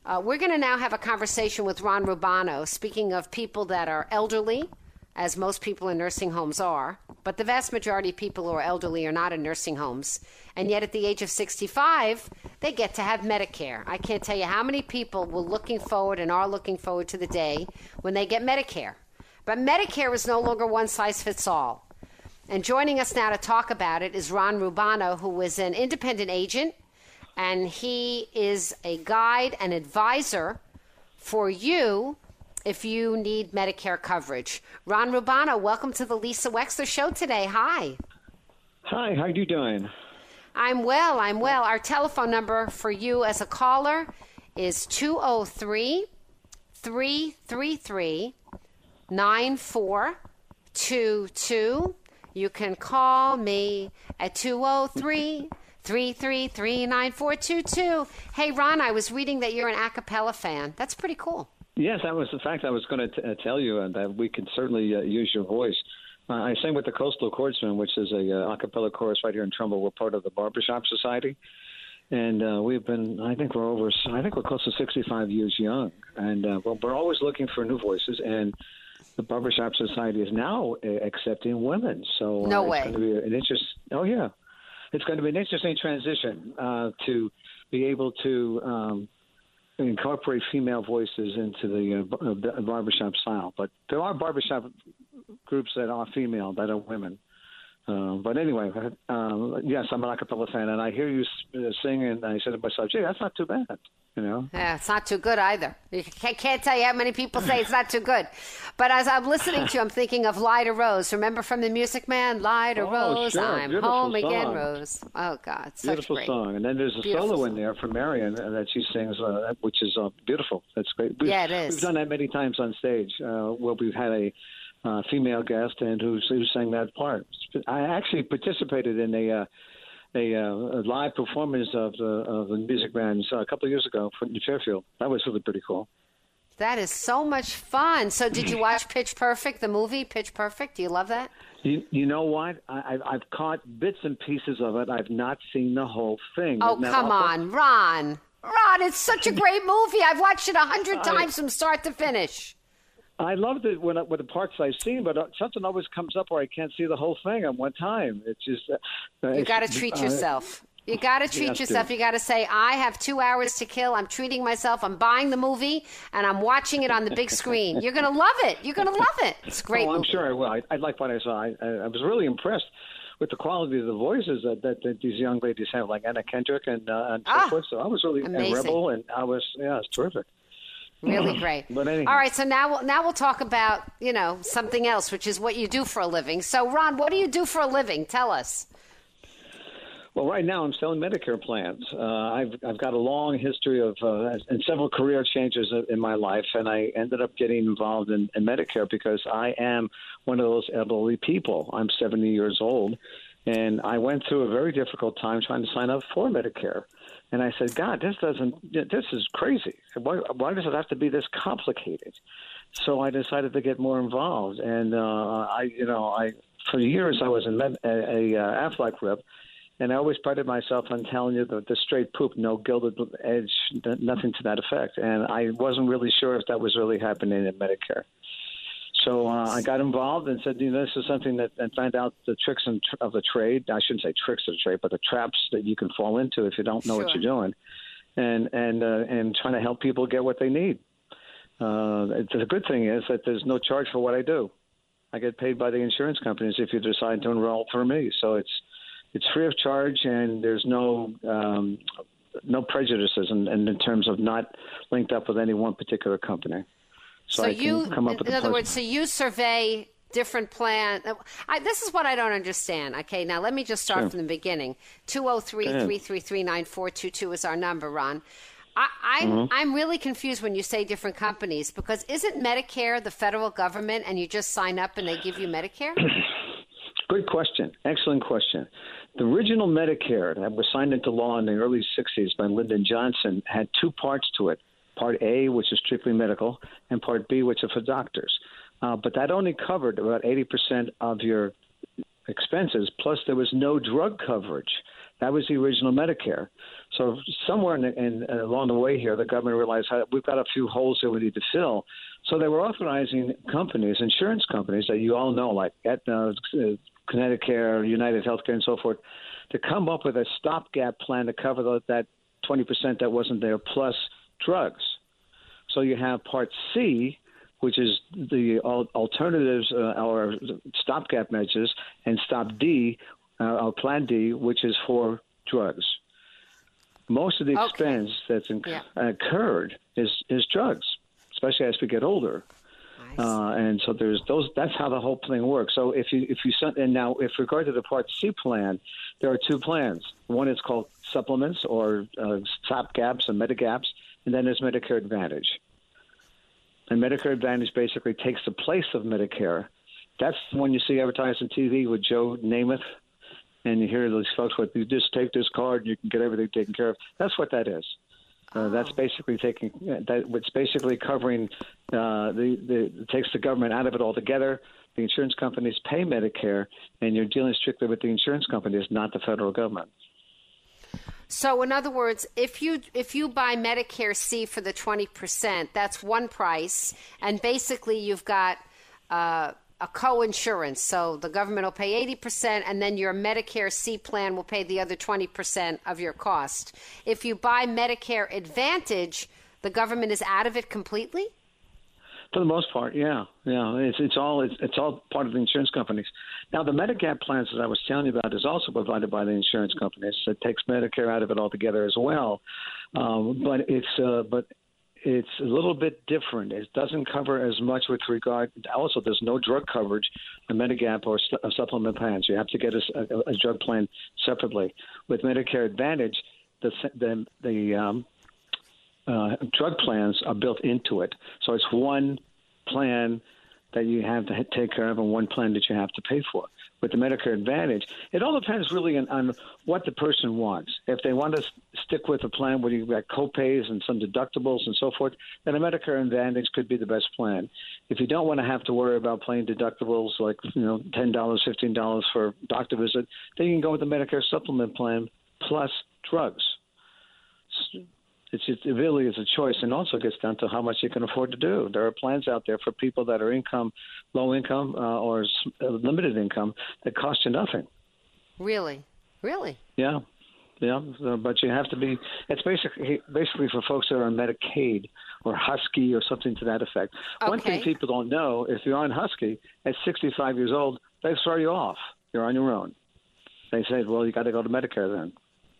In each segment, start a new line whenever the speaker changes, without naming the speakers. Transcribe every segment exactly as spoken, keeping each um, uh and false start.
Uh, we're going to now have a conversation with Ron Rubano, speaking of people that are elderly, as most people in nursing homes are. But the vast majority of people who are elderly are not in nursing homes. And yet at the age of sixty-five, they get to have Medicare. I can't tell you how many people were looking forward and are looking forward to the day when they get Medicare. But Medicare is no longer one size fits all. And joining us now to talk about it is Ron Rubano, who is an independent agent, and he is a guide and advisor for you if you need Medicare coverage. Ron Rubano, welcome to the Lisa Wexler Show today. Hi.
Hi, how are you doing?
I'm well, I'm well. Our telephone number for you as a caller is two oh three, three three three, nine four two two. You can call me at two oh three, three three three, nine four two two. Hey, Ron, I was reading that you're an a cappella fan. That's pretty cool.
Yes, that was the fact I was going to uh, tell you, and that we could certainly uh, use your voice. Uh, I sang with the Coastal Chordsmen, which is a uh, a cappella chorus right here in Trumbull. We're part of the Barbershop Society, and uh, we've been, I think we're over, I think we're close to sixty-five years young, and uh, well, we're always looking for new voices, and the Barbershop Society is now uh, accepting women. So uh,
no
it's
way.
going to be an interest. Oh yeah, it's going to be an interesting transition uh, to be able to um, incorporate female voices into the uh, barbershop style. But there are barbershop groups that are female, that are women. Uh, but anyway, uh, yes, I'm an a cappella fan, and I hear you sing, and I said to myself, gee, that's not too bad, you know?
Yeah, it's not too good either. You can't tell you how many people say it's not too good. But as I'm listening to you, I'm thinking of Lyda Rose. Remember from the Music Man? Lyda
oh,
Rose,
sure.
I'm
Beautiful
home
song.
Again, Rose. Oh, God, such
Beautiful
great.
song. And then there's a
Beautiful
solo
song.
in there from Marion uh, that she sings, uh, which is uh, beautiful. That's great. We've,
yeah, it is.
We've done that many times on stage uh, where we've had a Uh, female guest and who, who sang that part. I actually participated in a uh, a, uh, a live performance of the of the Music Bands uh, a couple of years ago in Fairfield. That was really pretty cool.
That is so much fun. So, did you watch Pitch Perfect, the movie Pitch Perfect? Do you love that?
You, you know what? I, I've caught bits and pieces of it. I've not seen the whole thing.
Oh,
Isn't that
come
awful?
on, Ron. Ron, it's such a great movie. I've watched it a hundred times from start to finish.
I loved it when with the parts I've seen, but something always comes up where I can't see the whole thing at one time. It's just uh,
you got to treat
uh,
yourself. You got to treat yourself. You got to say, I have two hours to kill. I'm treating myself. I'm buying the movie, and I'm watching it on the big screen. You're going to love it. You're going to love it. It's a great.
Oh, I'm
movie.
sure I will. I, I like what I saw. I, I was really impressed with the quality of the voices that, that, that these young ladies have, like Anna Kendrick and, uh, and so
Ah,
forth. So I was really
amazing.
and Rebel, and I was yeah, it's terrific.
Really great.
But anyhow.
All right, so now we'll, now we'll talk about, you know, something else, which is what you do for a living. So, Ron, what do you do for a living? Tell us.
Well, right now I'm selling Medicare plans. Uh, I've I've got a long history of uh, and several career changes in my life, and I ended up getting involved in, in Medicare because I am one of those elderly people. I'm seventy years old, and I went through a very difficult time trying to sign up for Medicare. And I said, God, this doesn't. This is crazy. Why, why does it have to be this complicated? So I decided to get more involved, and uh, I, you know, I for years I was a, med, a, a uh, Aflac rep. And I always prided myself on telling you the, the straight poop, no gilded edge, nothing to that effect. And I wasn't really sure if that was really happening in Medicare. So uh, I got involved and said, you know, this is something that, and found out the tricks and tr- of the trade. I shouldn't say tricks of the trade, but the traps that you can fall into if you don't know
Sure.
what you're doing, and and uh, and trying to help people get what they need. Uh, the good thing is that there's no charge for what I do. I get paid by the insurance companies if you decide to enroll for me. So it's It's free of charge, and there's no um, no prejudices in, in terms of not linked up with any one particular company. So,
So
I can
you,
come up
in,
with
in
a
other
person.
words, so you survey different plans. I, this is what I don't understand. Okay, now let me just start
Sure.
from the beginning. two oh three, three three three, nine four two two is our number, Ron. I, I'm,
Mm-hmm.
I'm really confused when you say different companies, because isn't Medicare the federal government and you just sign up and they give you Medicare?
Good question. Excellent question. The original Medicare that was signed into law in the early sixties by Lyndon Johnson had two parts to it. Part A, which is strictly medical, and Part B, which are for doctors. Uh, but that only covered about eighty percent of your expenses, plus there was no drug coverage. That was the original Medicare. So somewhere in, in, uh, along the way here, the government realized how, we've got a few holes that we need to fill. So they were authorizing companies, insurance companies that you all know, like Aetna, uh, Connecticut, United Healthcare, and so forth, to come up with a stopgap plan to cover the, that twenty percent that wasn't there, plus drugs. So you have Part C, which is the alternatives uh, or stopgap measures, and Stop D, uh, or Plan D, which is for drugs. Most of the
okay.
expense that's inc-
yeah.
incurred is, is drugs, especially as we get older. Uh, and so there's those. That's how the whole thing works. So if you if you and now if regard to the Part C plan, there are two plans. One is called supplements or uh, stopgaps and Medigaps, and then there's Medicare Advantage. And Medicare Advantage basically takes the place of Medicare. That's the one you see advertised on T V with Joe Namath, and you hear those folks with, you just take this card and you can get everything taken care of. That's what that is. Uh, that's basically taking that. It's basically covering uh, the the it takes the government out of it altogether. The insurance companies pay Medicare, and you're dealing strictly with the insurance companies, not the federal government.
So, in other words, if you if you buy Medicare C for the twenty percent, that's one price, and basically you've got uh, a co-insurance. So the government will pay eighty percent, and then your Medicare C plan will pay the other twenty percent of your cost. If you buy Medicare Advantage, the government is out of it completely?
For the most part, yeah, yeah. It's it's all it's, it's all part of the insurance companies. Now, the Medigap plans that I was telling you about is also provided by the insurance companies. It takes Medicare out of it altogether as well, um, but it's uh, but it's a little bit different. It doesn't cover as much with regard. Also, there's no drug coverage in Medigap or su- supplement plans. You have to get a, a, a drug plan separately. With Medicare Advantage, the the the um, Uh, drug plans are built into it. So it's one plan that you have to take care of and one plan that you have to pay for. With the Medicare Advantage, it all depends really on, on what the person wants. If they want to stick with a plan where you've got co-pays and some deductibles and so forth, then a Medicare Advantage could be the best plan. If you don't want to have to worry about paying deductibles like, you know, ten dollars, fifteen dollars for a doctor visit, then you can go with the Medicare Supplement plan plus drugs. It's just, it really is a choice, and also gets down to how much you can afford to do. There are plans out there for people that are income, low income, uh, or uh, limited income that cost you nothing.
Really, really.
Yeah, yeah. So, but you have to be. It's basically basically for folks that are on Medicaid or Husky or something to that effect.
Okay.
One thing people don't know: if you're on Husky at sixty-five years old, they throw you off. You're on your own. They say, "Well, you got to go to Medicare then."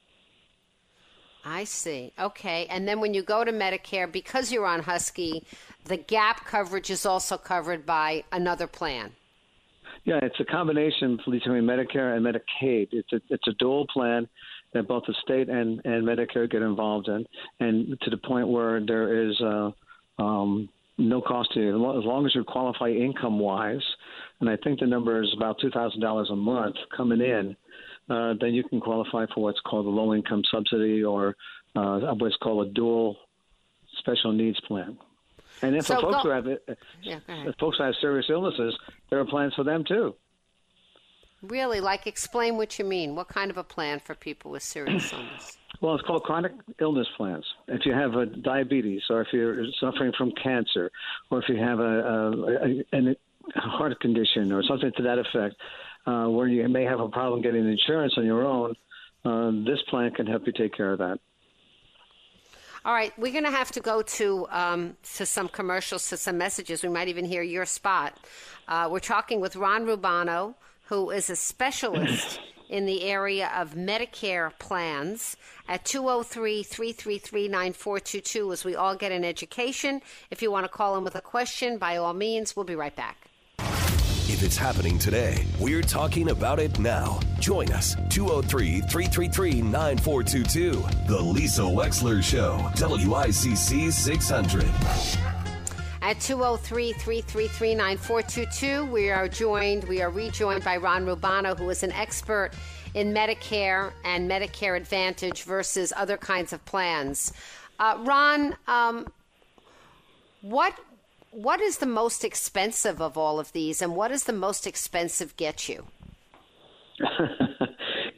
I see. Okay. And then when you go to Medicare, because you're on Husky, the gap coverage is also covered by another plan.
Yeah, it's a combination between Medicare and Medicaid. It's a, it's a dual plan that both the state and, and Medicare get involved in, and to the point where there is uh, um, no cost to you. As long as you qualify income-wise, and I think the number is about two thousand dollars a month coming in, Uh, then you can qualify for what's called a low-income subsidy or uh, what's called a dual special needs plan. And then
so
for folks
go,
who have
yeah,
if folks who have serious illnesses, there are plans for them too.
Really? Like, explain what you mean. What kind of a plan for people with serious illness?
Well, it's called chronic illness plans. If you have a diabetes, or if you're suffering from cancer, or if you have a, a, a, a heart condition or something to that effect, Uh, where you may have a problem getting insurance on your own, uh, this plan can help you take care of that.
All right, we're going to have to go to um, to some commercials, to some messages. We might even hear your spot. Uh, we're talking with Ron Rubano, who is a specialist in the area of Medicare plans, at two oh three, three three three, nine four two two as we all get an education. If you want to call in with a question, by all means, we'll be right back.
If it's happening today, we're talking about it now. Join us, two oh three, three three three, nine four two two. The Lisa Wexler Show, W I C C six hundred.
At two oh three, three three three, nine four two two, we are joined, we are rejoined by Ron Rubano, who is an expert in Medicare and Medicare Advantage versus other kinds of plans. Uh, Ron, um, what... What is the most expensive of all of these, and what does the most expensive get you?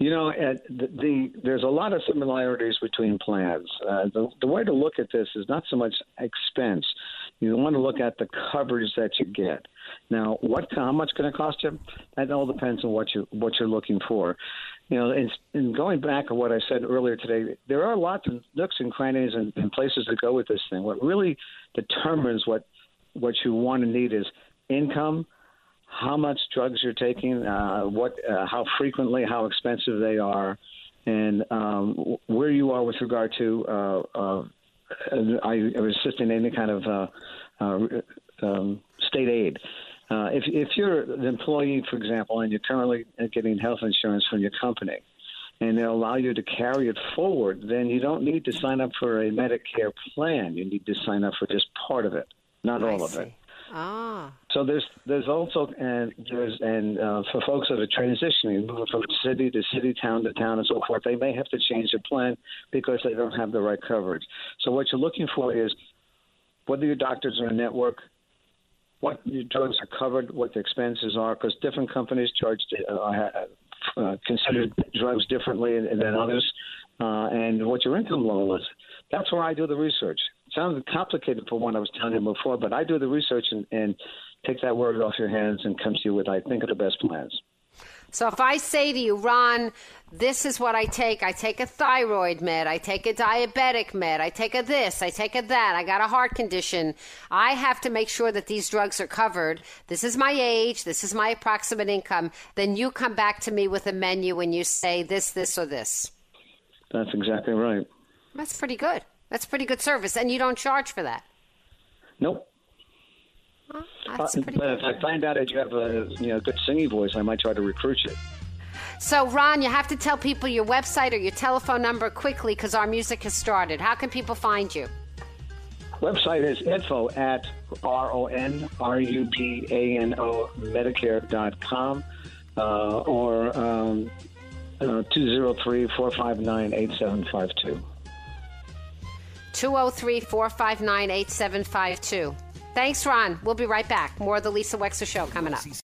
You know, at the, the there's a lot of similarities between plans. Uh, the, the way to look at this is not so much expense. You want to look at the coverage that you get. Now, what how much going to cost you? That all depends on what you what you're looking for. You know, in, in going back to what I said earlier today, there are lots of nooks and crannies and, and places to go with this thing. What really determines what what you want and need is income, how much drugs you're taking, uh, what, uh, how frequently, how expensive they are, and um, where you are with regard to uh, uh, are you assisting any kind of uh, uh, um, state aid. Uh, if, if you're an employee, for example, and you're currently getting health insurance from your company, and they'll allow you to carry it forward, then you don't need to sign up for a Medicare plan. You need to sign up for just part of it, not all of it.
Ah.
So there's there's also and there's and uh, for folks that are transitioning, moving from city to city, town to town, and so forth, they may have to change their plan because they don't have the right coverage. So what you're looking for is whether your doctors are in network, what your drugs are covered, what the expenses are, because different companies charge uh, uh, consider drugs differently than others, uh, and what your income level is. That's where I do the research. It sounds complicated for what I was telling you before, but I do the research and, and take that word off your hands and come to you with, I think, are the best plans.
So if I say to you, Ron, this is what I take. I take a thyroid med. I take a diabetic med. I take a this. I take a that. I got a heart condition. I have to make sure that these drugs are covered. This is my age. This is my approximate income. Then you come back to me with a menu and you say this, this, or this.
That's exactly right.
That's pretty good. That's pretty good service. And you don't charge for that?
Nope.
Well, that's
uh,
pretty
but
good.
if I find out that you have a you know good singing voice, I might try to recruit you.
So, Ron, you have to tell people your website or your telephone number quickly because our music has started. How can people find you?
Website is info at R O N R U B A N O Medicare dot com uh, or um, uh, two oh three, four five nine, eight seven five two.
two oh three, four five nine, eight seven five two. Thanks, Ron. We'll be right back. More of the Lisa Wexler Show coming up.